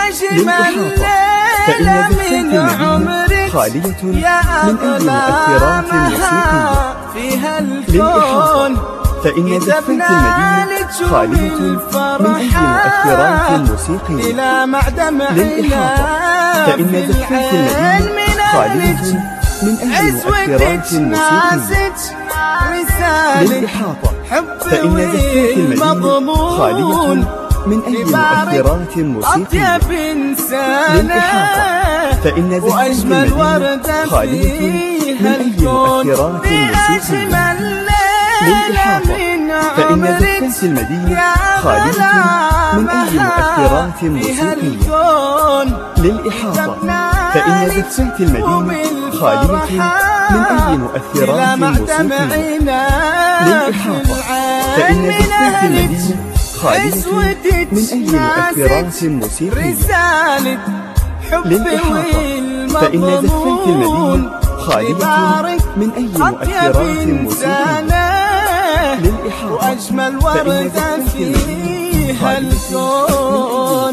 للإحاطة فإن زفات المدينة خالية من أي مؤثرات موسيقية. للإحاطة فإن زفات المدينة خالية من أي مؤثرات موسيقية. للإحاطة فإن زفات المدينة خالية من أي مؤثرات موسيقية. للإحاطة فإن زفات المدينة خالية من أي مؤثرات موسيقية. للإحاطة فإن زفات المدينة خالية من أي مؤثرات موسيقية. للإحاطة فإن زفات المدينة خالية من أي مؤثرات موسيقية. للإحاطة فإن زفات المدينة خالية من أي مؤثرات موسيقية. للإحاطة فإن زفات المدينة خالية من أي مؤثرات موسيقية. للإحاطة فإن زفات المدينة خالية من أي مؤثرات موسيقية. للإحاطة فإن زفات المدينة خالية